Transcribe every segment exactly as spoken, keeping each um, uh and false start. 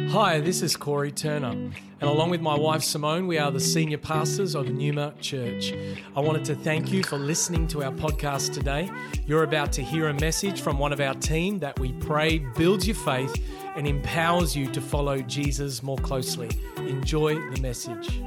Hi, this is Corey Turner, and along with my wife Simone, we are the senior pastors of Numa Church. I wanted to thank you for listening to our podcast today. You're about to hear a message from one of our team that we pray builds your faith and empowers you to follow Jesus more closely. Enjoy the message.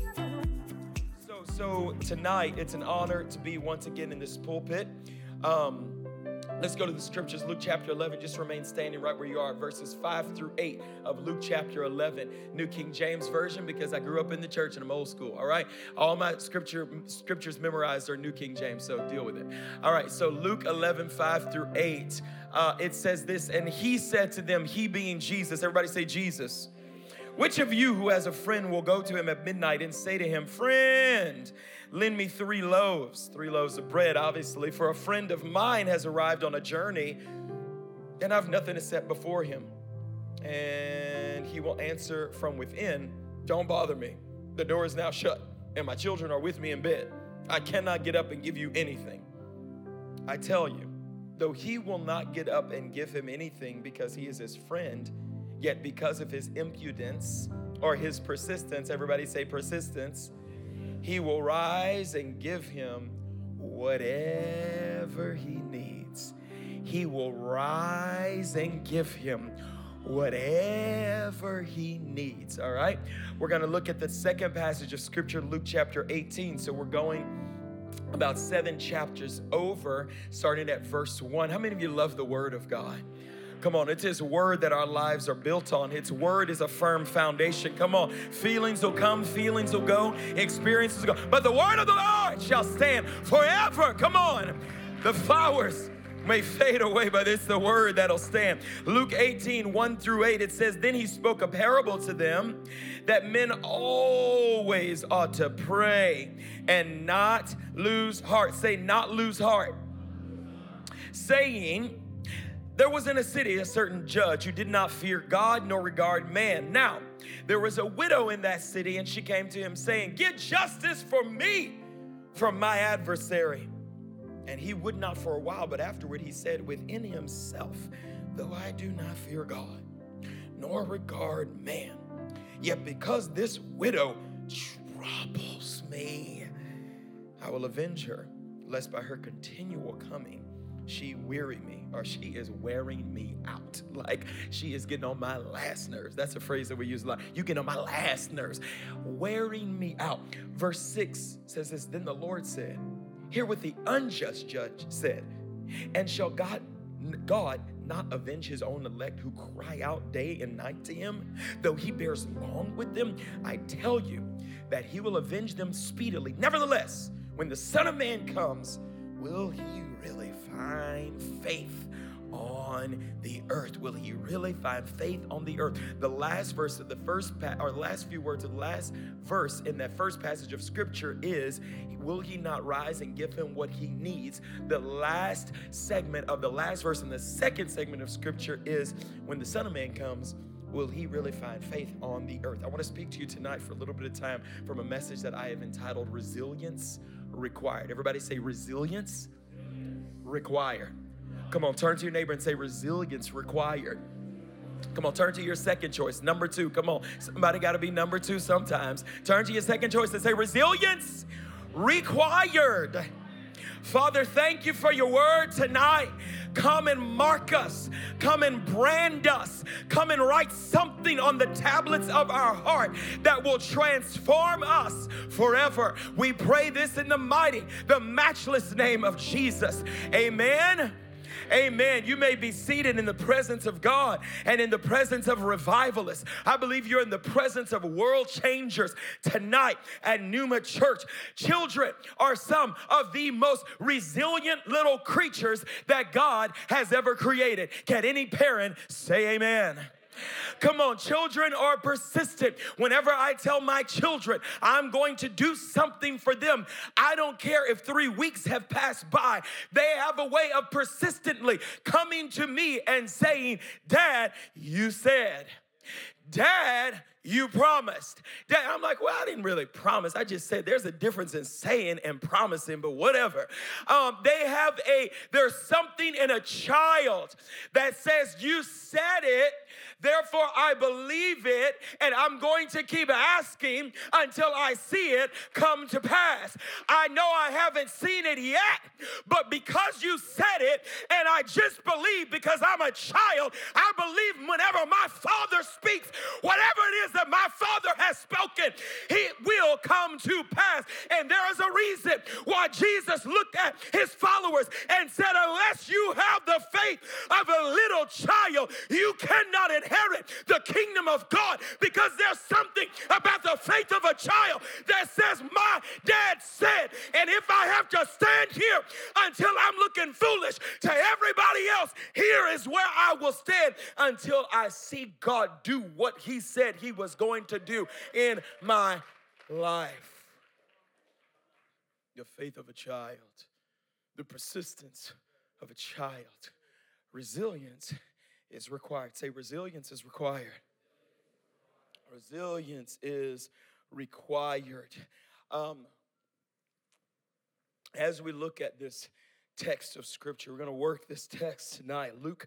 So, so tonight, it's an honor to be once again in this pulpit. Um, Let's go to the scriptures, Luke chapter eleven. Just remain standing right where you are, verses five through eight of Luke chapter eleven, New King James Version, because I grew up in the church and I'm old school, all right? All my scripture scriptures memorized are New King James, so deal with it. All right, so Luke eleven, five through eight, uh, it says this, and he said to them, he being Jesus, everybody say Jesus. Which of you who has a friend will go to him at midnight and say to him, friend, lend me three loaves, three loaves of bread, obviously, for a friend of mine has arrived on a journey and I've nothing to set before him. And he will answer from within, don't bother me. The door is now shut and my children are with me in bed. I cannot get up and give you anything. I tell you, though he will not get up and give him anything because he is his friend, yet because of his impudence or his persistence, everybody say persistence, he will rise and give him whatever he needs. He will rise and give him whatever he needs, all right? We're gonna look at the second passage of scripture, Luke chapter eighteen. So we're going about seven chapters over, starting at verse one. How many of you love the word of God? Come on, it's his word that our lives are built on. His word is a firm foundation. Come on, feelings will come, feelings will go, experiences will go. But the word of the Lord shall stand forever. Come on, the flowers may fade away, but it's the word that'll stand. Luke eighteen, one through eight, it says, then he spoke a parable to them that men always ought to pray and not lose heart. Say, not lose heart. Saying, there was in a city a certain judge who did not fear God nor regard man. Now, there was a widow in that city, and she came to him saying, get justice for me from my adversary. And he would not for a while, but afterward he said within himself, though I do not fear God nor regard man, yet because this widow troubles me, I will avenge her, lest by her continual coming she weary me, or she is wearing me out. Like she is getting on my last nerves. That's a phrase that we use a lot. You get on my last nerves. Wearing me out. Verse six says this, then the Lord said, hear what the unjust judge said. And shall God, God not avenge his own elect who cry out day and night to him, though he bears long with them? I tell you that he will avenge them speedily. Nevertheless, when the Son of Man comes, will he really find faith on the earth? Will he really find faith on the earth? The last verse of the first, pa- or the last few words of the last verse in that first passage of scripture is, will he not rise and give him what he needs? The last segment of the last verse in the second segment of scripture is, when the Son of Man comes, will he really find faith on the earth? I want to speak to you tonight for a little bit of time from a message that I have entitled Resilience Required. Everybody say resilience required. Come on, turn to your neighbor and say resilience required. Come on, turn to your second choice, number two. Come on, somebody got to be number two sometimes. Turn to your second choice and say resilience required. Father, thank you for your word tonight. Come and mark us. Come and brand us. Come and write something on the tablets of our heart that will transform us forever. We pray this in the mighty, the matchless name of Jesus. Amen. Amen. You may be seated in the presence of God and in the presence of revivalists. I believe you're in the presence of world changers tonight at Numa Church. Children are some of the most resilient little creatures that God has ever created. Can any parent say amen? Come on, children are persistent. Whenever I tell my children I'm going to do something for them, I don't care if three weeks have passed by. They have a way of persistently coming to me and saying, Dad, you said. Dad, you promised. Dad, I'm like, well, I didn't really promise. I just said there's a difference in saying and promising, but whatever. Um, they have a, there's something in a child that says, you said it, therefore I believe it, and I'm going to keep asking until I see it come to pass. I know I haven't seen it yet, but because you said it, and I just believe because I'm a child, I believe whenever my Father speaks, whatever it is that my Father has spoken, it will come to pass. And there is a reason why Jesus looked at his followers and said, unless you have the faith of a little child, you cannot inherit the kingdom of God, because there's something about the faith of a child that says, my dad said, and if I have to stand here until I'm looking foolish to everybody else, here is where I will stand until I see God do what he said he was going to do in my life. The faith of a child, the persistence of a child, resilience is required. Say, resilience is required. Resilience is required. Um, as we look at this text of Scripture, we're going to work this text tonight. Luke,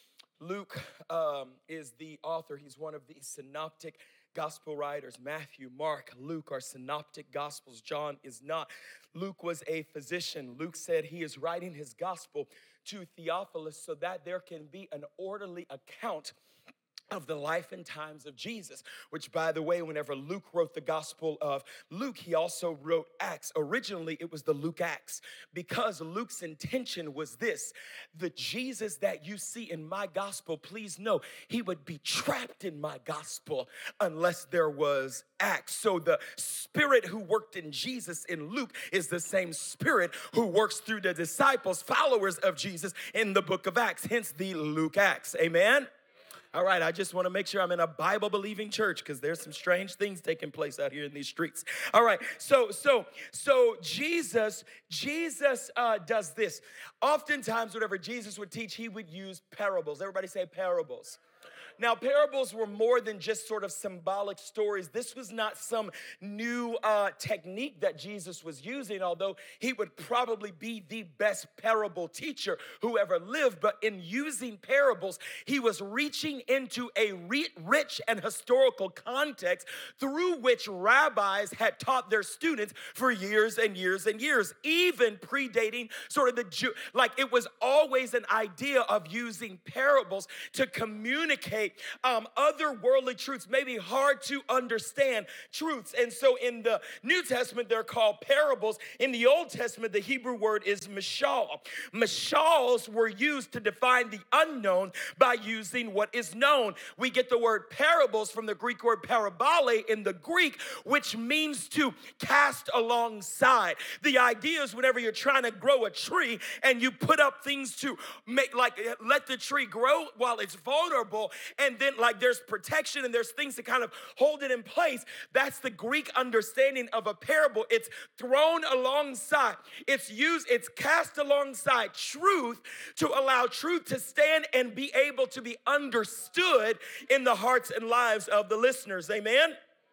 Luke um, is the author. He's one of the synoptic gospel writers. Matthew, Mark, Luke are synoptic gospels. John is not. Luke was a physician. Luke said he is writing his gospel to Theophilus so that there can be an orderly account of the life and times of Jesus, which, by the way, whenever Luke wrote the Gospel of Luke, he also wrote Acts. Originally, it was the Luke Acts, because Luke's intention was this: the Jesus that you see in my gospel, please know, he would be trapped in my gospel unless there was Acts. So the Spirit who worked in Jesus in Luke is the same Spirit who works through the disciples, followers of Jesus, in the book of Acts, hence the Luke Acts. Amen? All right, I just want to make sure I'm in a Bible-believing church, because there's some strange things taking place out here in these streets. All right, so so so Jesus, Jesus uh, does this. Oftentimes, whenever Jesus would teach, he would use parables. Everybody say parables. Now, parables were more than just sort of symbolic stories. This was not some new uh, technique that Jesus was using, although he would probably be the best parable teacher who ever lived. But in using parables, he was reaching into a re- rich and historical context through which rabbis had taught their students for years and years and years, even predating sort of the Jew. Like, it was always an idea of using parables to communicate Um, other worldly truths, maybe hard to understand truths. And so in the New Testament, they're called parables. In the Old Testament, the Hebrew word is mashal. Mashals were used to define the unknown by using what is known. We get the word parables from the Greek word parabole in the Greek, which means to cast alongside. The idea is whenever you're trying to grow a tree and you put up things to make, like, let the tree grow while it's vulnerable, and then like there's protection and there's things to kind of hold it in place. That's the Greek understanding of a parable. It's thrown alongside. It's used, it's cast alongside truth to allow truth to stand and be able to be understood in the hearts and lives of the listeners. Amen?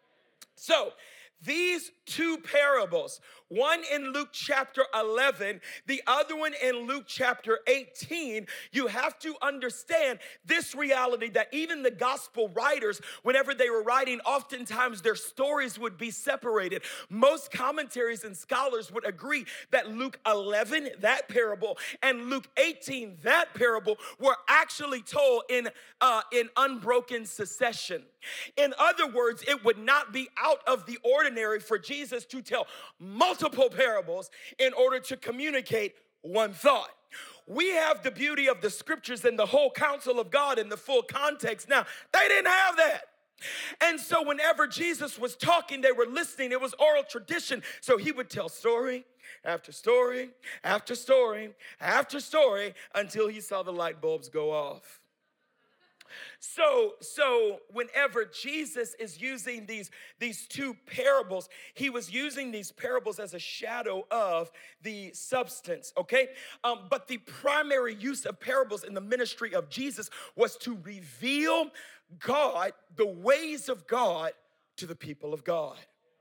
So, these two parables, one in Luke chapter eleven, the other one in Luke chapter eighteen, you have to understand this reality that even the gospel writers, whenever they were writing, oftentimes their stories would be separated. Most commentaries and scholars would agree that Luke eleven, that parable, and Luke eighteen, that parable, were actually told in, uh, in unbroken succession. In other words, it would not be out of the ordinary for Jesus to tell multiple parables in order to communicate one thought. We have the beauty of the scriptures and the whole counsel of God in the full context. Now, they didn't have that. And so whenever Jesus was talking, they were listening. It was oral tradition. So he would tell story after story after story after story until he saw the light bulbs go off. So, so whenever Jesus is using these, these two parables, he was using these parables as a shadow of the substance, okay? Um, but the primary use of parables in the ministry of Jesus was to reveal God, the ways of God, to the people of God.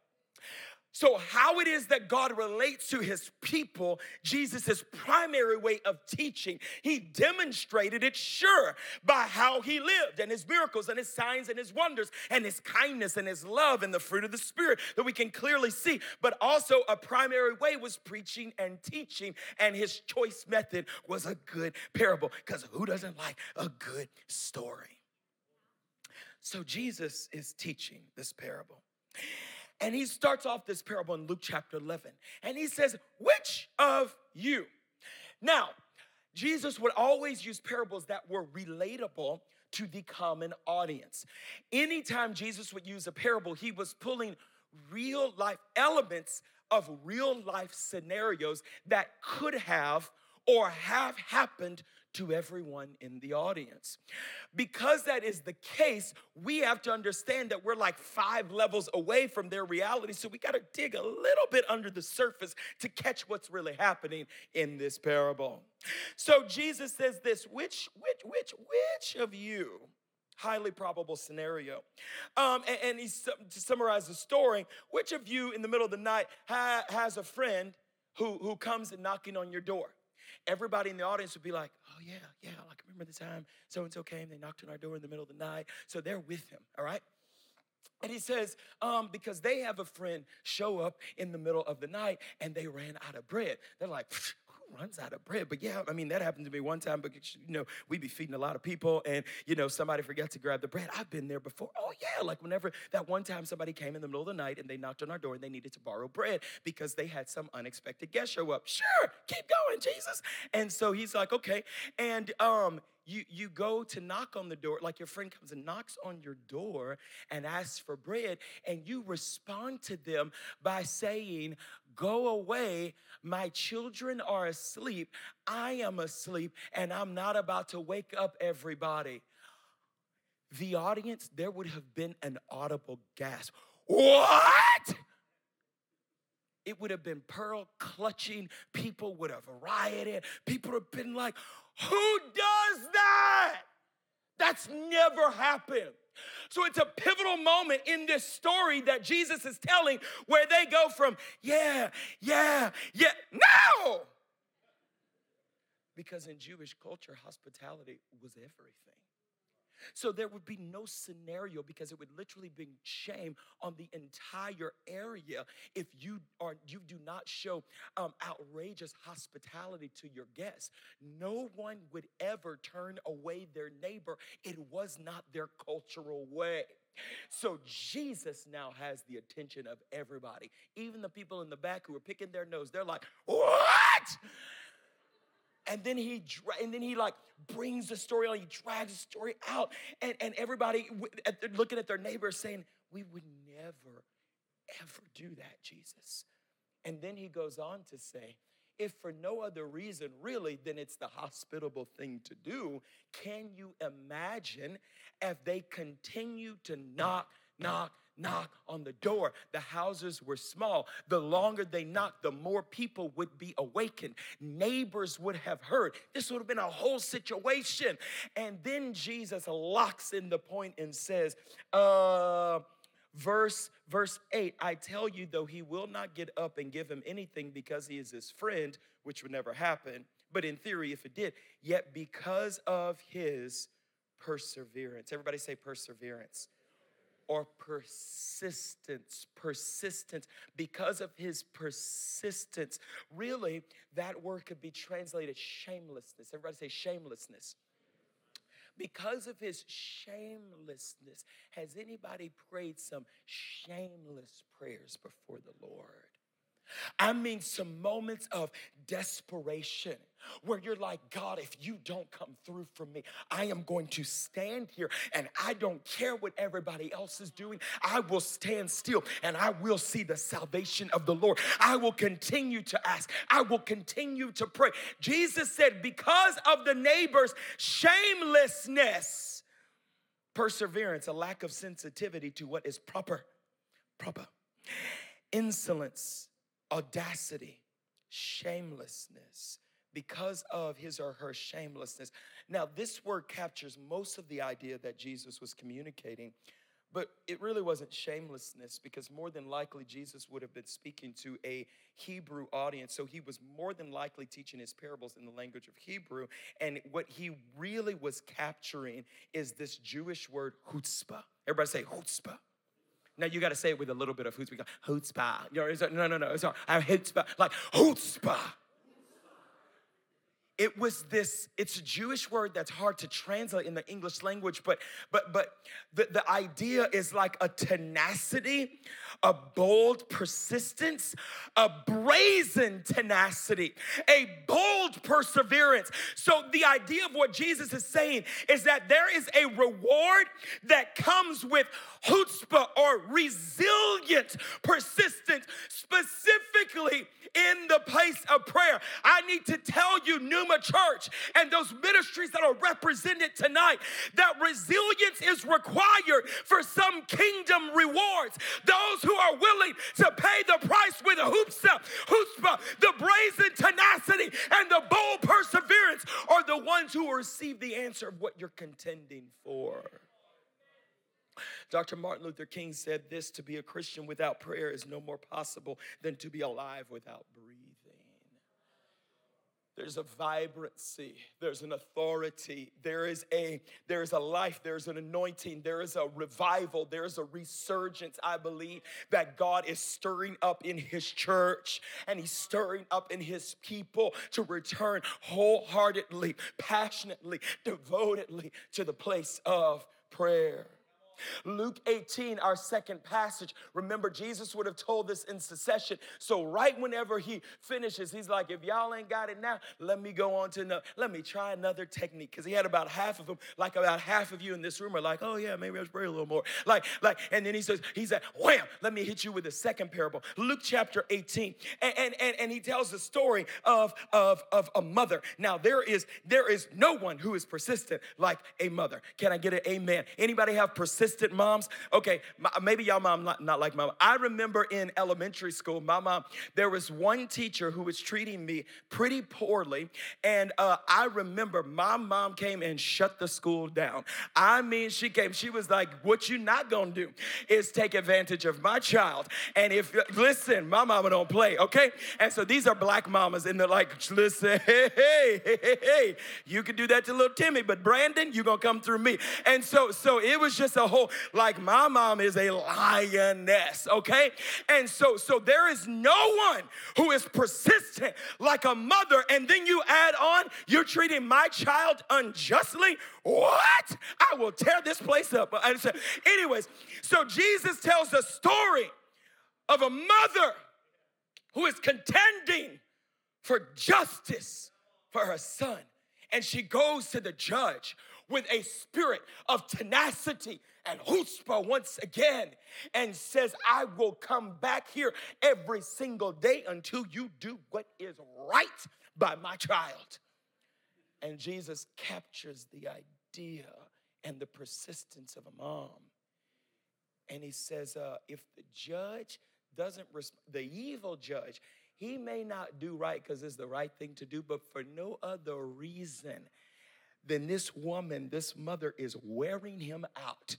So how it is that God relates to his people, Jesus' primary way of teaching, he demonstrated it, sure, by how he lived and his miracles and his signs and his wonders and his kindness and his love and the fruit of the Spirit that we can clearly see. But also a primary way was preaching and teaching, and his choice method was a good parable, because who doesn't like a good story? So Jesus is teaching this parable. And he starts off this parable in Luke chapter eleven. And he says, which of you? Now, Jesus would always use parables that were relatable to the common audience. Anytime Jesus would use a parable, he was pulling real life elements of real life scenarios that could have or have happened to everyone in the audience. Because that is the case, we have to understand that we're like five levels away from their reality. So we got to dig a little bit under the surface to catch what's really happening in this parable. So Jesus says this, which, which, which, which of you, highly probable scenario. Um, and, and he, to summarize the story, which of you in the middle of the night ha, has a friend who, who comes and knocking on your door? Everybody in the audience would be like, oh, yeah, yeah, like remember the time so-and-so came, they knocked on our door in the middle of the night. So they're with him, all right? And he says, um, because they have a friend show up in the middle of the night and they ran out of bread. They're like, who runs out of bread? But yeah, I mean, that happened to me one time because, you know, we be feeding a lot of people and, you know, somebody forgot to grab the bread. I've been there before. Oh, yeah, like whenever that one time somebody came in the middle of the night and they knocked on our door and they needed to borrow bread because they had some unexpected guest show up. Sure, keep going, Jesus. And so he's like, okay. And um, You, you go to knock on the door, like your friend comes and knocks on your door and asks for bread, and you respond to them by saying, go away, my children are asleep, I am asleep, and I'm not about to wake up everybody. The audience, there would have been an audible gasp. What? It would have been pearl clutching. People would have rioted. People would have been like, who does that? That's never happened. So it's a pivotal moment in this story that Jesus is telling where they go from, yeah, yeah, yeah, no! Because in Jewish culture, hospitality was everything. So there would be no scenario because it would literally bring shame on the entire area if you are you do not show um, outrageous hospitality to your guests. No one would ever turn away their neighbor. It was not their cultural way. So Jesus now has the attention of everybody. Even the people in the back who are picking their nose, they're like, what? And then he and then he like brings the story on, he drags the story out. And, and everybody looking at their neighbors saying, we would never, ever do that, Jesus. And then he goes on to say, if for no other reason really than it's the hospitable thing to do, can you imagine if they continue to knock, knock, knock on the door? The houses were small. The longer they knocked, the more people would be awakened. Neighbors would have heard. This would have been a whole situation. And then Jesus locks in the point and says, uh, verse, verse eight, I tell you, though he will not get up and give him anything because he is his friend, which would never happen. But in theory, if it did, yet because of his perseverance. Everybody say perseverance. Or persistence, persistence, because of his persistence. Really, that word could be translated shamelessness. Everybody say shamelessness. Because of his shamelessness, has anybody prayed some shameless prayers before the Lord? I mean, some moments of desperation where you're like, God, if you don't come through for me, I am going to stand here and I don't care what everybody else is doing. I will stand still and I will see the salvation of the Lord. I will continue to ask. I will continue to pray. Jesus said, because of the neighbor's shamelessness, Perseverance, a lack of sensitivity to what is proper. Proper. Insolence, audacity, shamelessness, because of his or her shamelessness. Now, this word captures most of the idea that Jesus was communicating, but it really wasn't shamelessness, because more than likely Jesus would have been speaking to a Hebrew audience. So he was more than likely teaching his parables in the language of Hebrew. And what he really was capturing is this Jewish word chutzpah. Everybody say chutzpah. Now you got to say it with a little bit of chutzpah. Chutzpah. You know, it's a, no, no, no. It's a, I chutzpah. Like chutzpah. It was this, it's a Jewish word that's hard to translate in the English language, but but but the, the idea is like a tenacity, a bold persistence, a brazen tenacity, a bold perseverance. So the idea of what Jesus is saying is that there is a reward that comes with chutzpah, or resilient persistence, specifically in the place of prayer. I need to tell you, Pneuma Church and those ministries that are represented tonight, that resilience is required for some kingdom rewards. Those who are willing to pay the price with chutzpah, chutzpah, the brazen tenacity, and the bold perseverance are the ones who will receive the answer of what you're contending for. Doctor Martin Luther King said this: to be a Christian without prayer is no more possible than to be alive without breathing. There's a vibrancy, there's an authority, there is a there is a life, there's an anointing, there is a revival, there is a resurgence, I believe, that God is stirring up in his church, and he's stirring up in his people to return wholeheartedly, passionately, devotedly to the place of prayer. Luke eighteen, our second passage. Remember, Jesus would have told this in succession. So right whenever he finishes, he's like, if y'all ain't got it now, let me go on to another. Let me try another technique. Because he had about half of them, like about half of you in this room are like, oh yeah, maybe I should pray a little more. Like, like, and then he says, he said, wham, let me hit you with the second parable. Luke chapter eighteen. And, and, and, and he tells the story of, of, of a mother. Now there is, there is no one who is persistent like a mother. Can I get an amen? Anybody have persistent moms? Okay, maybe y'all mom not, not like mom. I remember in elementary school, my mom, there was one teacher who was treating me pretty poorly, and uh, I remember my mom came and shut the school down. I mean, she came, she was like, what you not gonna do is take advantage of my child. And if, listen, my mama don't play, okay? And so these are black mamas, and they're like, listen, hey, hey, hey, hey, hey, you can do that to little Timmy, but Brandon, you gonna come through me. And so, so it was just a whole, like, my mom is a lioness, okay? And so, so there is no one who is persistent like a mother, and then you add on, you're treating my child unjustly? What? I will tear this place up. Anyways, so Jesus tells the story of a mother who is contending for justice for her son, and she goes to the judge with a spirit of tenacity and chutzpah once again, and says, I will come back here every single day until you do what is right by my child. And Jesus captures the idea and the persistence of a mom. And he says, uh, if the judge doesn't, res- the evil judge, he may not do right because it's the right thing to do, but for no other reason than this woman, this mother is wearing him out,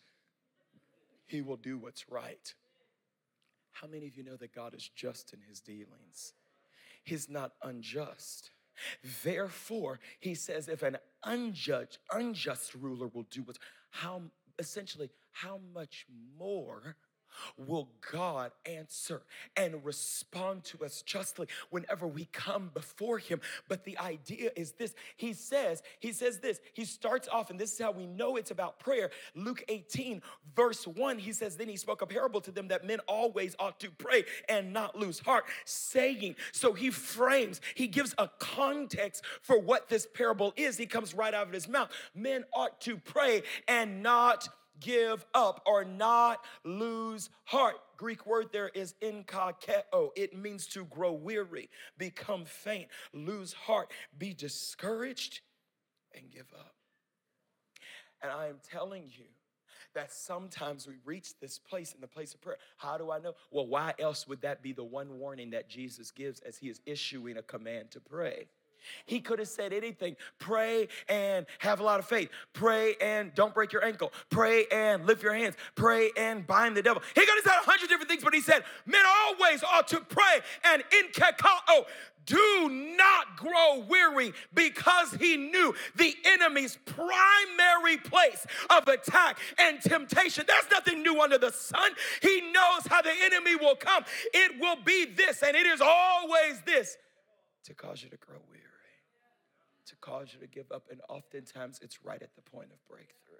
he will do what's right. How many of you know that God is just in his dealings? He's not unjust. Therefore, he says, if an unjudged, unjust ruler will do what's, how, essentially, how much more will God answer and respond to us justly whenever we come before him? But the idea is this. He says, he says this. He starts off, and this is how we know it's about prayer. Luke eighteen, verse one, he says, then he spoke a parable to them that men always ought to pray and not lose heart, saying, so he frames, he gives a context for what this parable is. He comes right out of his mouth. Men ought to pray and not give up, or not lose heart. Greek word there is enkakeo. It means to grow weary, become faint, lose heart, be discouraged, and give up. And I am telling you that sometimes we reach this place in the place of prayer. How do I know? Well, why else would that be the one warning that Jesus gives as he is issuing a command to pray? He could have said anything. Pray and have a lot of faith. Pray and don't break your ankle. Pray and lift your hands. Pray and bind the devil. He could have said a hundred different things, but he said, men always ought to pray and in kakao. Do not grow weary, because he knew the enemy's primary place of attack and temptation. There's nothing new under the sun. He knows how the enemy will come. It will be this, and it is always this, to cause you to grow weary, to cause you to give up. And oftentimes it's right at the point of breakthrough.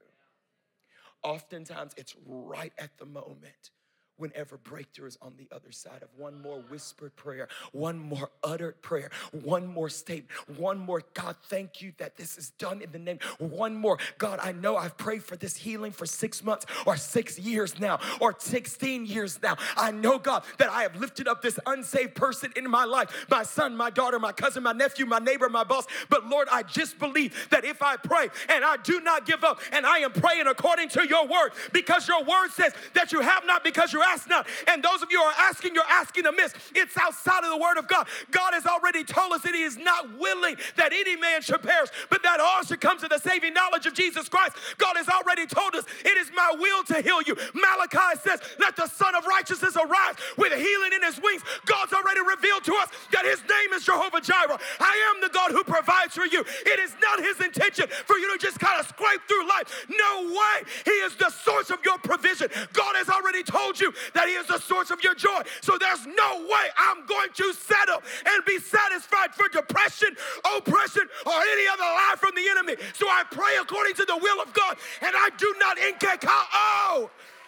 Oftentimes it's right at the moment whenever breakthrough is on the other side of one more whispered prayer, one more uttered prayer, one more statement, one more, God, thank you that this is done in the name. One more, God, I know I've prayed for this healing for six months or six years now or sixteen years now. I know, God, that I have lifted up this unsaved person in my life, my son, my daughter, my cousin, my nephew, my neighbor, my boss. But Lord, I just believe that if I pray and I do not give up and I am praying according to your word, because your word says that you have not because you ask not. And those of you who are asking, you're asking amiss. It's outside of the word of God. God has already told us that he is not willing that any man should perish, but that all should come to the saving knowledge of Jesus Christ. God has already told us it is my will to heal you. Malachi says, let the Son of Righteousness arise with healing in his wings. God's already revealed to us that his name is Jehovah Jireh. I am the God who provides for you. It is not his intention for you to just kind of scrape through life. No way. He is the source of your provision. God has already told you that he is the source of your joy. So there's no way I'm going to settle and be satisfied for depression, oppression, or any other lie from the enemy. So I pray according to the will of God, and I do not inkekao.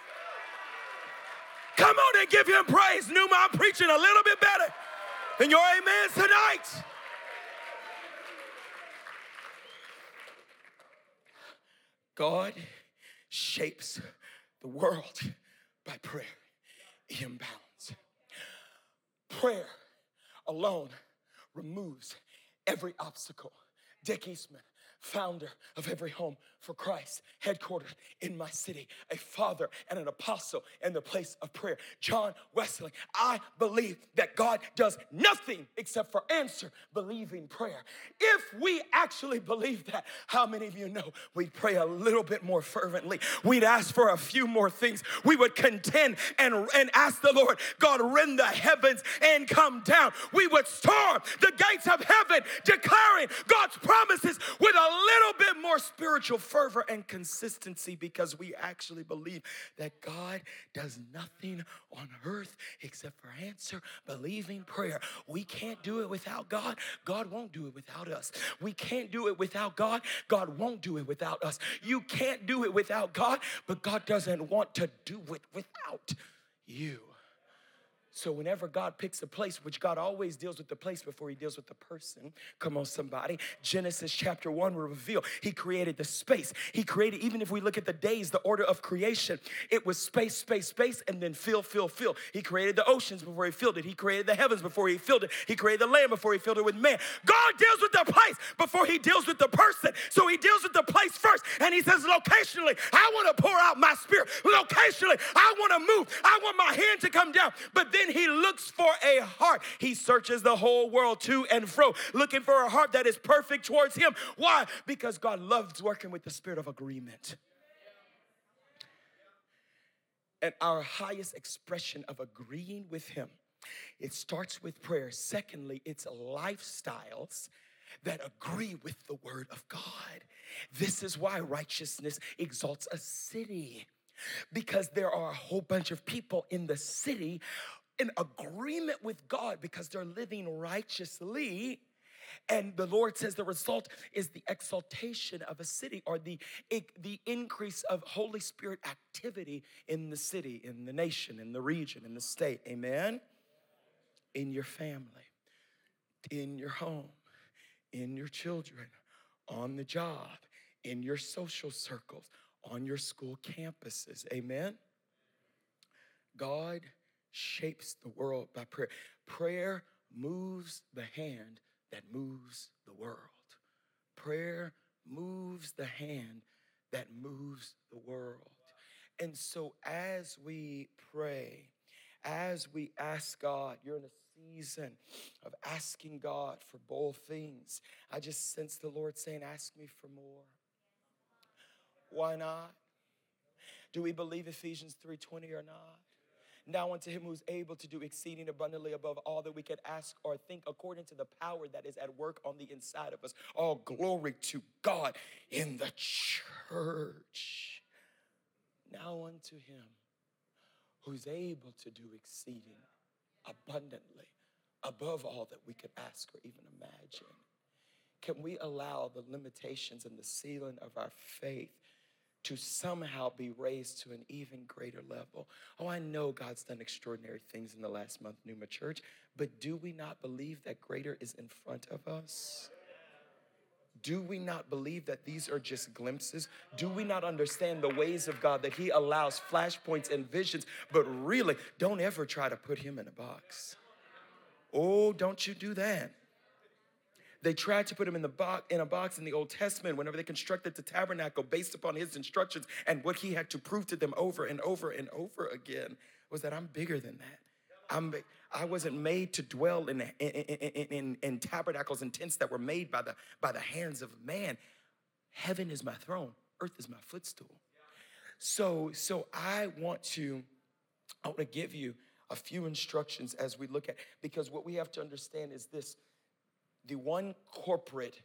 Come on and give him praise. Numa, I'm preaching a little bit better than your amens tonight. God shapes the world by prayer. Imbalance. Prayer alone removes every obstacle. Dick Eastman, founder of Every Home for Christ, headquartered in my city, a father and an apostle in the place of prayer. John Wesley, I believe that God does nothing except for answer believing prayer. If we actually believe that, how many of you know we'd pray a little bit more fervently? We'd ask for a few more things. We would contend and, and ask the Lord, God, rend the heavens and come down. We would storm the gates of heaven, declaring God's promises with a little bit more spiritual fervor and consistency, because we actually believe that God does nothing on earth except for answer believing prayer. We can't do it without God. God won't do it without us. We can't do it without God. God won't do it without us. You can't do it without God, but God doesn't want to do it without you. So whenever God picks a place, which God always deals with the place before he deals with the person. Come on, somebody. Genesis chapter one will reveal he created the space. He created, even if we look at the days, the order of creation, it was space, space, space, and then fill, fill, fill. He created the oceans before he filled it. He created the heavens before he filled it. He created the land before he filled it with man. God deals with the place before he deals with the person. So he deals with the place first, and he says, locationally, I want to pour out my spirit. Locationally, I want to move. I want my hand to come down. But then he looks for a heart. He searches the whole world to and fro, looking for a heart that is perfect towards him. Why? Because God loves working with the spirit of agreement. And our highest expression of agreeing with him, it starts with prayer. Secondly, it's lifestyles that agree with the word of God. This is why righteousness exalts a city, because there are a whole bunch of people in the city in agreement with God because they're living righteously. And the Lord says the result is the exaltation of a city, or the, the increase of Holy Spirit activity in the city, in the nation, in the region, in the state. Amen? In your family, in your home, in your children, on the job, in your social circles, on your school campuses. Amen? God shapes the world by prayer. Prayer moves the hand that moves the world. Prayer moves the hand that moves the world. And so as we pray, as we ask God, you're in a season of asking God for both things. I just sense the Lord saying, ask me for more. Why not? Do we believe Ephesians three twenty or not? Now unto him who's able to do exceeding abundantly above all that we could ask or think, according to the power that is at work on the inside of us. All glory to God in the church. Now unto him who's able to do exceeding abundantly above all that we could ask or even imagine. Can we allow the limitations and the ceiling of our faith to somehow be raised to an even greater level? Oh, I know God's done extraordinary things in the last month, Numa Church, but do we not believe that greater is in front of us? Do we not believe that these are just glimpses? Do we not understand the ways of God, that he allows flashpoints and visions, but really, don't ever try to put him in a box. Oh, don't you do that. They tried to put him in the box, in a box in the Old Testament whenever they constructed the tabernacle based upon his instructions, and what he had to prove to them over and over and over again was that I'm bigger than that. I'm, I wasn't made to dwell in, in, in, in, in tabernacles and tents that were made by the, by the hands of man. Heaven is my throne. Earth is my footstool. So, so I want to, I want to give you a few instructions as we look at, because what we have to understand is this. The one corporate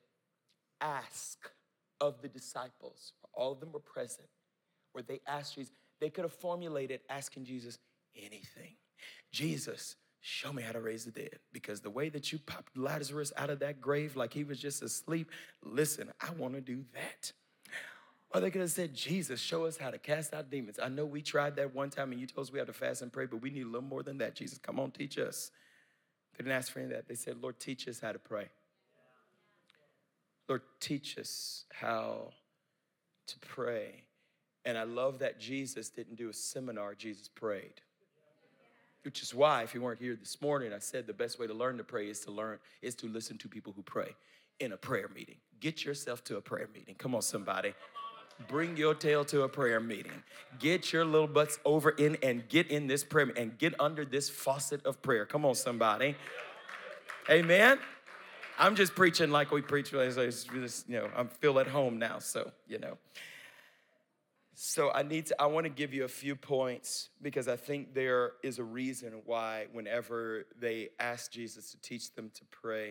ask of the disciples, all of them were present, where they asked Jesus, they could have formulated asking Jesus anything. Jesus, show me how to raise the dead, because the way that you popped Lazarus out of that grave like he was just asleep, listen, I want to do that. Or they could have said, Jesus, show us how to cast out demons. I know we tried that one time and you told us we have to fast and pray, but we need a little more than that. Jesus, come on, teach us. They didn't ask for any of that. They said, Lord, teach us how to pray. Lord, teach us how to pray. And I love that Jesus didn't do a seminar, Jesus prayed. Which is why, if you weren't here this morning, I said the best way to learn to pray is to learn, is to listen to people who pray in a prayer meeting. Get yourself to a prayer meeting. Come on, somebody. Bring your tail to a prayer meeting. Get your little butts over in and get in this prayer and get under this faucet of prayer. Come on, somebody. Amen. I'm just preaching like we preach. Just, you know, I feel at home now, so, you know. So I need to, I want to give you a few points, because I think there is a reason why whenever they asked Jesus to teach them to pray,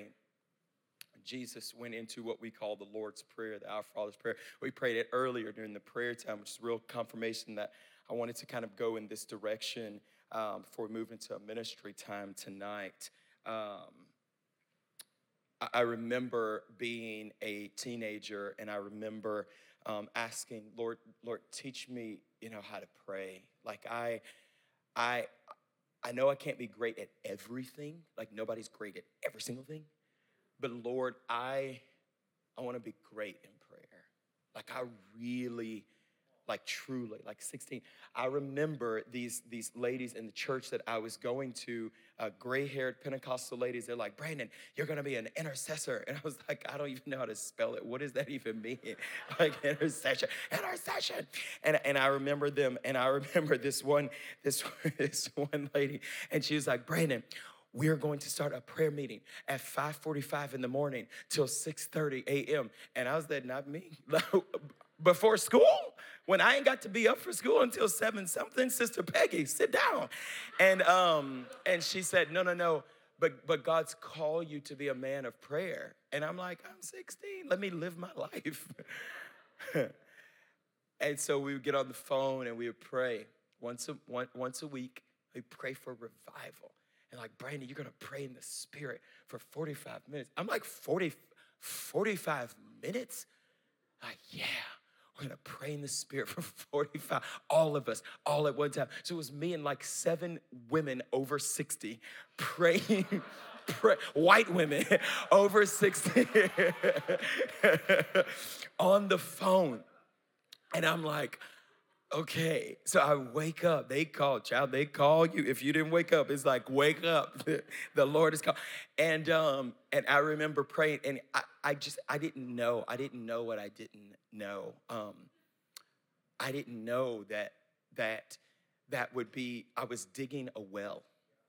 Jesus went into what we call the Lord's Prayer, the Our Father's Prayer. We prayed it earlier during the prayer time, which is real confirmation that I wanted to kind of go in this direction um, before we move into a ministry time tonight. Um, I, I remember being a teenager, and I remember um, asking, Lord, Lord, teach me, you know, how to pray. Like I, I, I know I can't be great at everything. Like nobody's great at every single thing. But Lord, I I want to be great in prayer. Like I really, like truly, like sixteen. I remember these, these ladies in the church that I was going to, uh, gray-haired Pentecostal ladies. They're like, Brandon, you're going to be an intercessor. And I was like, I don't even know how to spell it. What does that even mean? Like intercession, intercession. And, and I remember them, and I remember this one, this, this one lady, and she was like, Brandon, we're going to start a prayer meeting at five forty-five in the morning till six thirty a.m. And I was like, not me. Before school? When I ain't got to be up for school until seven something, Sister Peggy, sit down. And um, and she said, no, no, no, but but God's called you to be a man of prayer. And I'm like, I'm sixteen. Let me live my life. And so we would get on the phone and we would pray once a, one, once a week. We pray for revival. And like, Brandon, you're going to pray in the Spirit for forty-five minutes. I'm like, forty, forty-five minutes? Like, yeah, we're going to pray in the Spirit for forty-five, all of us, all at one time. So it was me and like seven women over sixty praying, pray, white women over sixty on the phone. And I'm like, okay, so I wake up. They call, child, they call you. If you didn't wake up, it's like, wake up. The Lord is called. And um, and I remember praying, and I, I just, I didn't know. I didn't know what I didn't know. Um, I didn't know that that that would be, I was digging a well.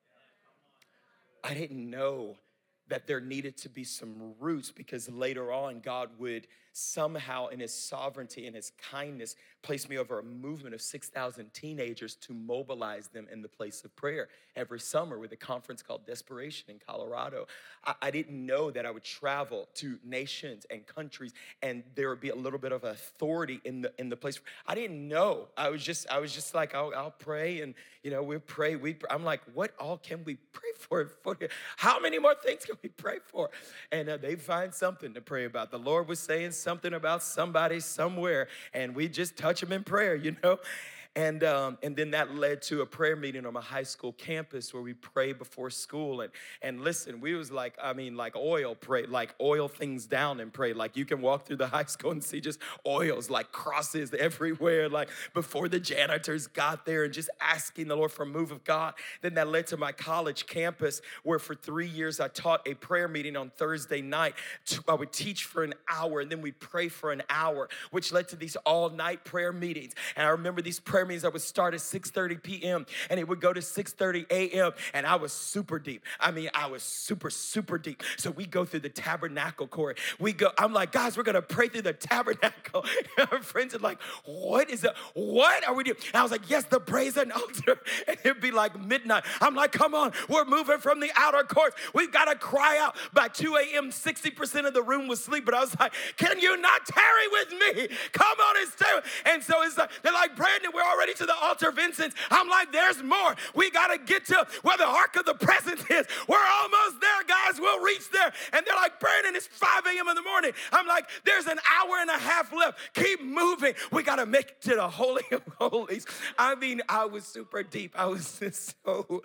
I didn't know that there needed to be some roots, because later on God would somehow in his sovereignty and his kindness place me over a movement of six thousand teenagers to mobilize them in the place of prayer every summer with a conference called Desperation in Colorado. I, I didn't know that I would travel to nations and countries and there would be a little bit of authority in the in the place. I didn't know. I was just I was just like, I'll, I'll pray, and you know, we pray. We pray. I'm like, what all can we pray for? for How many more things can we pray for? And uh, they find something to pray about. The Lord was saying something about somebody somewhere, and we just touch them in prayer, you know? And um, and then that led to a prayer meeting on my high school campus where we pray before school. And and listen, we was like, I mean, like oil pray, like oil things down and pray. Like you can walk through the high school and see just oils, like crosses everywhere, like before the janitors got there, and just asking the Lord for a move of God. Then that led to my college campus where for three years I taught a prayer meeting on Thursday night. I would teach for an hour and then we'd pray for an hour, which led to these all night prayer meetings. And I remember these prayer means I would start at six thirty p.m. and it would go to six thirty a.m. and I was super deep. I mean, I was super, super deep. So we go through the tabernacle court. We go, I'm like, guys, we're going to pray through the tabernacle. And our friends are like, what is it? What are we doing? And I was like, yes, the brazen altar. And it'd be like midnight. I'm like, come on, we're moving from the outer courts. We've got to cry out. By two a.m., sixty percent of the room was asleep. But I was like, can you not tarry with me? Come on and stay. And so it's like, they're like, Brandon, we're already to the altar of incense. I'm like, there's more. We got to get to where the ark of the presence is. We're almost there, guys. We'll reach there. And they're like, Brandon, it's five a.m. in the morning. I'm like, there's an hour and a half left. Keep moving. We got to make it to the Holy of Holies. I mean, I was super deep. I was just so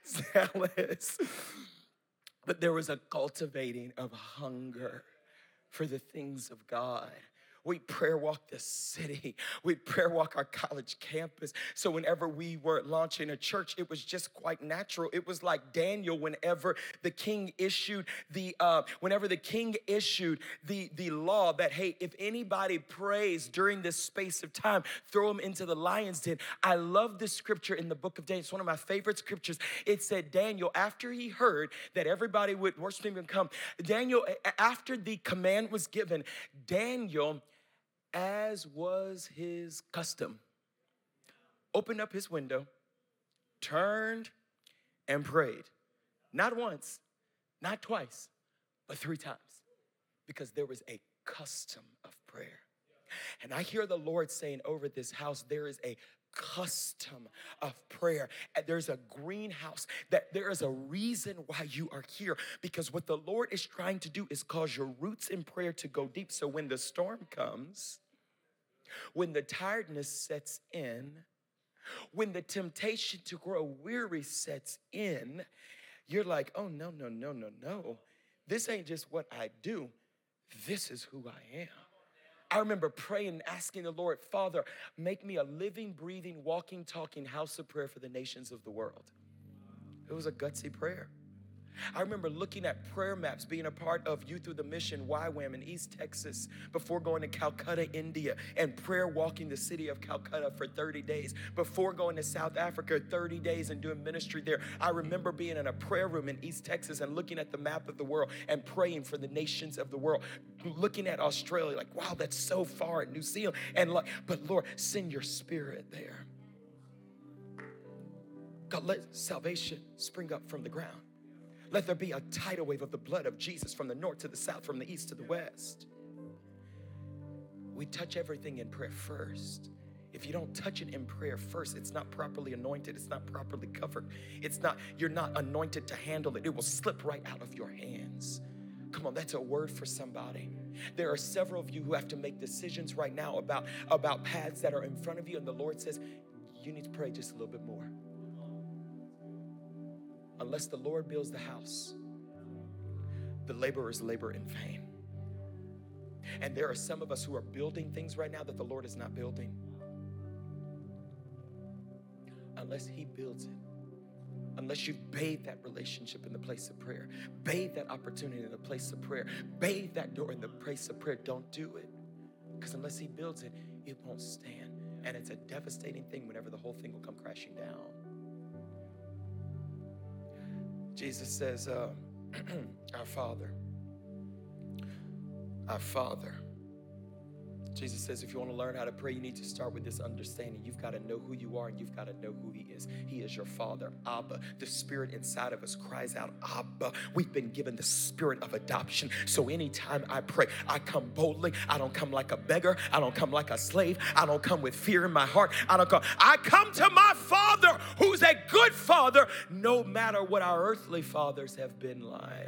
zealous. But there was a cultivating of hunger for the things of God. We prayer walk the city. We prayer walk our college campus. So whenever we were launching a church, it was just quite natural. It was like Daniel, whenever the king issued the, uh, whenever the king issued the, the law that, hey, if anybody prays during this space of time, throw them into the lion's den. I love this scripture in the book of Daniel. It's one of my favorite scriptures. It said, Daniel, after he heard that everybody would worship him and come, Daniel, after the command was given, Daniel, as was his custom, opened up his window, turned, and prayed. Not once, not twice, but three times, because there was a custom of prayer. And I hear the Lord saying over this house, there is a custom of prayer. And there's a greenhouse, that there is a reason why you are here, because what the Lord is trying to do is cause your roots in prayer to go deep. So when the storm comes, when the tiredness sets in, when the temptation to grow weary sets in, you're like, oh, no, no, no, no, no. This ain't just what I do. This is who I am. I remember praying, asking the Lord, Father, make me a living, breathing, walking, talking house of prayer for the nations of the world. It was a gutsy prayer. I remember looking at prayer maps, being a part of Youth with a Mission, Y WAM in East Texas, before going to Calcutta, India, and prayer walking the city of Calcutta for thirty days. Before going to South Africa, thirty days and doing ministry there. I remember being in a prayer room in East Texas and looking at the map of the world and praying for the nations of the world. Looking at Australia, like, wow, that's so far, at New Zealand. And like, but Lord, send your spirit there. God, let salvation spring up from the ground. Let there be a tidal wave of the blood of Jesus from the north to the south, from the east to the west. We touch everything in prayer first. If you don't touch it in prayer first, it's not properly anointed. It's not properly covered. It's not, you're not anointed to handle it. It will slip right out of your hands. Come on, that's a word for somebody. There are several of you who have to make decisions right now about, about paths that are in front of you, and the Lord says, you need to pray just a little bit more. Unless the Lord builds the house, the laborers labor in vain. And there are some of us who are building things right now that the Lord is not building. Unless He builds it. Unless you've bathed that relationship in the place of prayer, bathe that opportunity in the place of prayer, bathe that door in the place of prayer, don't do it. Because unless He builds it, it won't stand. And it's a devastating thing whenever the whole thing will come crashing down. Jesus says, uh, our Father, our Father. Jesus says, if you want to learn how to pray, you need to start with this understanding. You've got to know who you are, and you've got to know who he is. He is your Father, Abba. The Spirit inside of us cries out, Abba. We've been given the spirit of adoption. So anytime I pray, I come boldly. I don't come like a beggar. I don't come like a slave. I don't come with fear in my heart. I don't come. I come to my Father, who's a good Father, no matter what our earthly fathers have been like.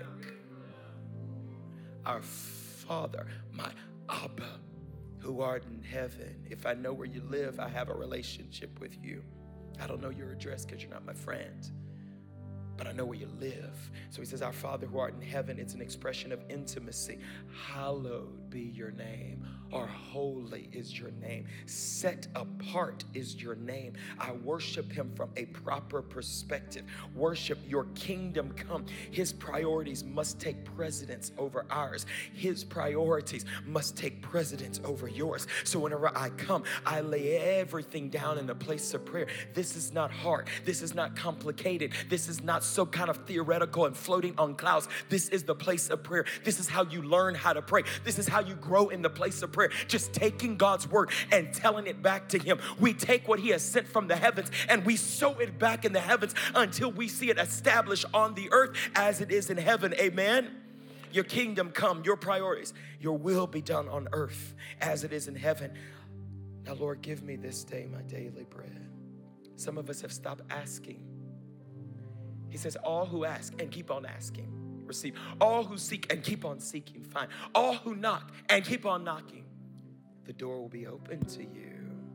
Our Father, my Abba, who art in heaven. If I know where you live, I have a relationship with you. I don't know your address because you're not my friend, but I know where you live. So he says, our Father who art in heaven, it's an expression of intimacy. Hallowed be your name, or holy is your name. Set apart is your name. I worship him from a proper perspective. Worship your kingdom come. His priorities must take precedence over ours. His priorities must take precedence over yours. So whenever I come, I lay everything down in the place of prayer. This is not hard. This is not complicated. This is not so kind of theoretical and floating on clouds. This is the place of prayer. This is how you learn how to pray. This is how you grow in the place of prayer. Just taking God's word and telling it back to him. We take what he has sent from the heavens and we sow it back in the heavens until we see it established on the earth as it is in heaven. Amen. Your kingdom come, your priorities, your will be done on earth as it is in heaven. Now, Lord, give me this day my daily bread. Some of us have stopped asking. He says, all who ask and keep on asking, receive. All who seek and keep on seeking, find. All who knock and keep on knocking, the door will be open to you.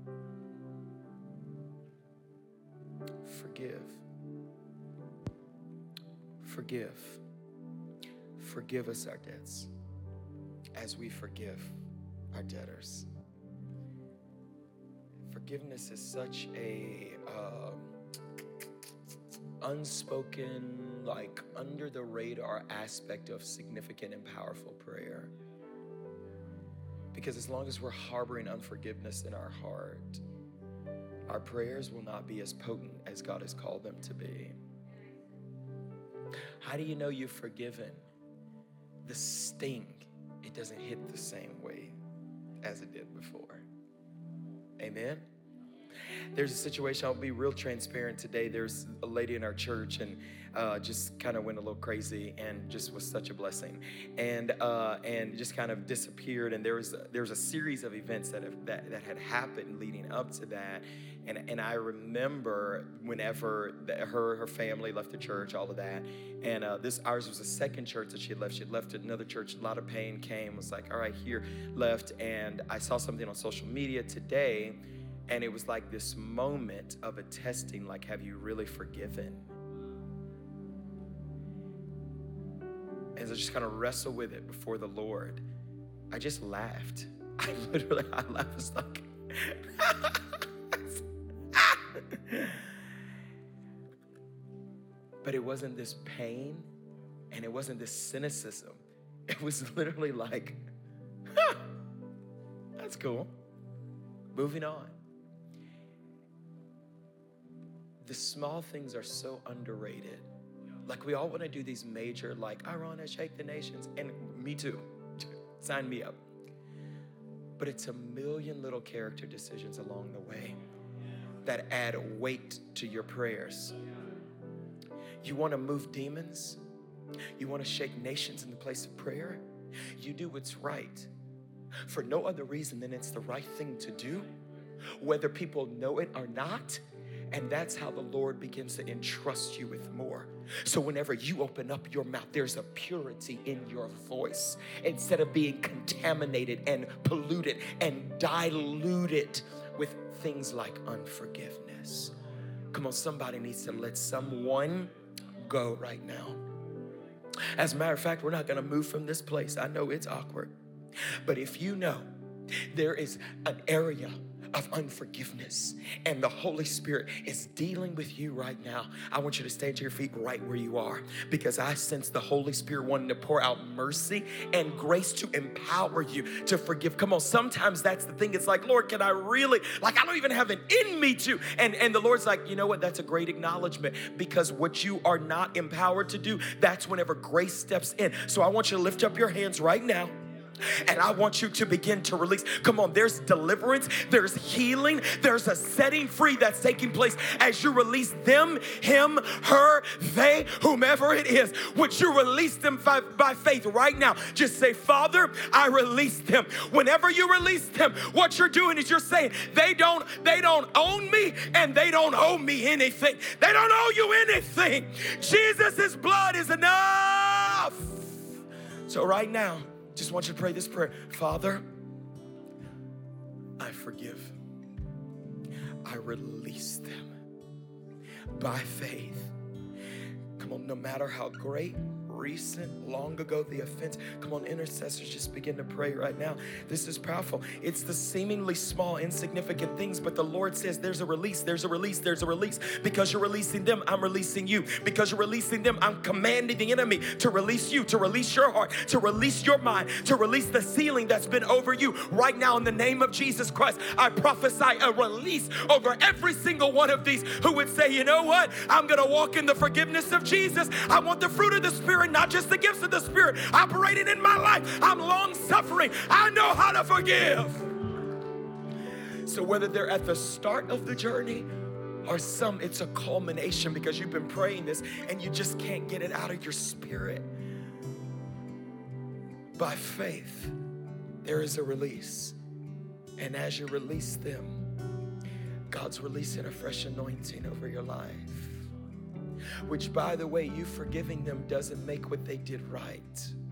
Forgive. Forgive. Forgive us our debts as we forgive our debtors. Forgiveness is such a um, unspoken, like under the radar aspect of significant and powerful prayer. Because as long as we're harboring unforgiveness in our heart, our prayers will not be as potent as God has called them to be. How do you know you've forgiven? The sting, it doesn't hit the same way as it did before. Amen? There's a situation, I'll be real transparent today. There's a lady in our church and uh, just kind of went a little crazy and just was such a blessing. And uh, and just kind of disappeared. And there was a, there was a series of events that, have, that that had happened leading up to that. And and I remember whenever the, her her family left the church, all of that. And uh, this ours was the second church that she had left. She had left another church. A lot of pain came. Was like, all right, here, left. And I saw something on social media today. And it was like this moment of a testing, like, have you really forgiven? And so I just kind of wrestle with it before the Lord. I just laughed. I literally, I laughed. It's like, but it wasn't this pain and it wasn't this cynicism. It was literally like, huh, that's cool. Moving on. The small things are so underrated. Like we all want to do these major, like, I want to shake the nations. And me too. Sign me up. But it's a million little character decisions along the way that add weight to your prayers. You want to move demons? You want to shake nations in the place of prayer? You do what's right for no other reason than it's the right thing to do, whether people know it or not. And that's how the Lord begins to entrust you with more. So whenever you open up your mouth, there's a purity in your voice. Instead of being contaminated and polluted and diluted with things like unforgiveness. Come on, somebody needs to let someone go right now. As a matter of fact, we're not going to move from this place. I know it's awkward. But if you know there is an area of unforgiveness, and the Holy Spirit is dealing with you right now, I want you to stand to your feet right where you are, because I sense the Holy Spirit wanting to pour out mercy and grace to empower you to forgive. Come on, sometimes that's the thing. It's like, Lord, can I really, like, I don't even have it in me to. And, and the Lord's like, you know what? That's a great acknowledgement, because what you are not empowered to do, that's whenever grace steps in. So I want you to lift up your hands right now. And I want you to begin to release. Come on, there's deliverance, there's healing, there's a setting free that's taking place as you release them, him, her, they, whomever it is. Would you release them by, by faith right now? Just say, Father, I release them. Whenever you release them, what you're doing is you're saying, they don't, they don't own me, and they don't owe me anything. They don't owe you anything. Jesus' blood is enough. So right now, just want you to pray this prayer. Father, I forgive. I release them by faith. Come on, no matter how great, recent, long ago the offense. Come on, intercessors, just begin to pray right now. This is powerful. It's the seemingly small, insignificant things, but the Lord says there's a release, there's a release, there's a release. Because you're releasing them, I'm releasing you. Because you're releasing them, I'm commanding the enemy to release you, to release your heart, to release your mind, to release the ceiling that's been over you. Right now, in the name of Jesus Christ, I prophesy a release over every single one of these who would say, you know what? I'm going to walk in the forgiveness of Jesus. I want the fruit of the Spirit, not just the gifts of the Spirit operating in my life. I'm long suffering. I know how to forgive. So whether they're at the start of the journey or some, it's a culmination because you've been praying this and you just can't get it out of your spirit. By faith, there is a release. And as you release them, God's releasing a fresh anointing over your life. Which, by the way, you forgiving them doesn't make what they did right.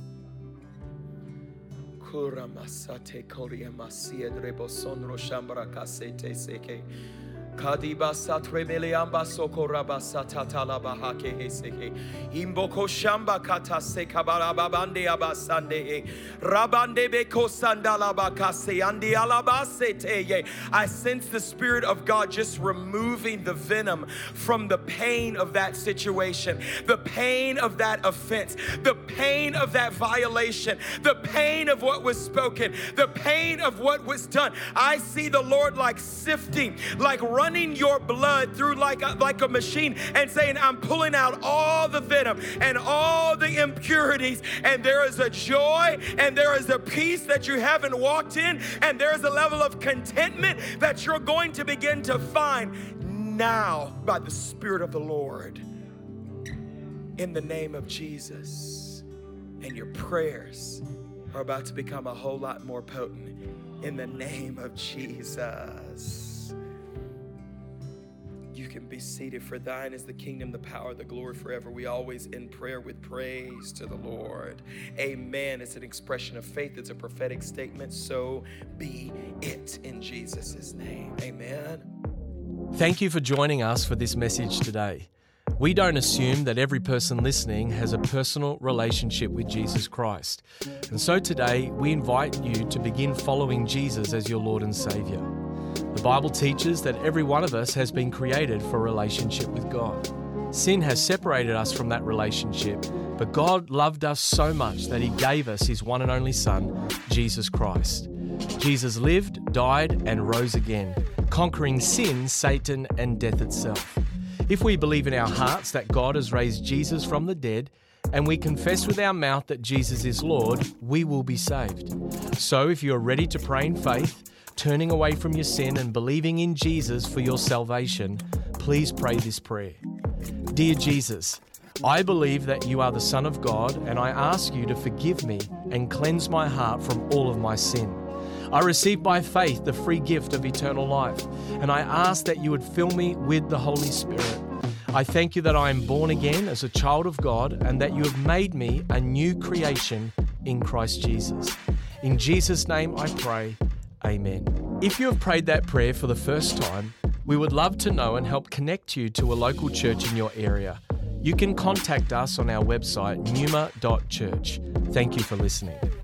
Kadiba satremele amba sokoraba satatala bahake heseke. Imboko shamba kata sekabara babande abasande. Rabande beko sandala bakase andi alabase teye. I sense the Spirit of God just removing the venom from the pain of that situation, the pain of that offense, the pain of that violation, the pain of what was spoken, the pain of what was done. I see the Lord like sifting, like running your blood through like a, like a machine and saying, I'm pulling out all the venom and all the impurities, and there is a joy and there is a peace that you haven't walked in, and there is a level of contentment that you're going to begin to find now by the Spirit of the Lord in the name of Jesus. And your prayers are about to become a whole lot more potent in the name of Jesus. You can be seated, for thine is the kingdom, the power, the glory forever. We always end prayer with praise to the Lord. Amen. It's an expression of faith. It's a prophetic statement. So be it in Jesus' name. Amen. Thank you for joining us for this message today. We don't assume that every person listening has a personal relationship with Jesus Christ. And so today, we invite you to begin following Jesus as your Lord and Savior. The Bible teaches that every one of us has been created for a relationship with God. Sin has separated us from that relationship, but God loved us so much that He gave us His one and only Son, Jesus Christ. Jesus lived, died, and rose again, conquering sin, Satan, and death itself. If we believe in our hearts that God has raised Jesus from the dead, and we confess with our mouth that Jesus is Lord, we will be saved. So if you are ready to pray in faith, turning away from your sin and believing in Jesus for your salvation, please pray this prayer. Dear Jesus, I believe that you are the Son of God, and I ask you to forgive me and cleanse my heart from all of my sin. I receive by faith the free gift of eternal life, and I ask that you would fill me with the Holy Spirit. I thank you that I am born again as a child of God, and that you have made me a new creation in Christ Jesus. In Jesus' name I pray. Amen. If you have prayed that prayer for the first time, we would love to know and help connect you to a local church in your area. You can contact us on our website, pneuma dot church. Thank you for listening.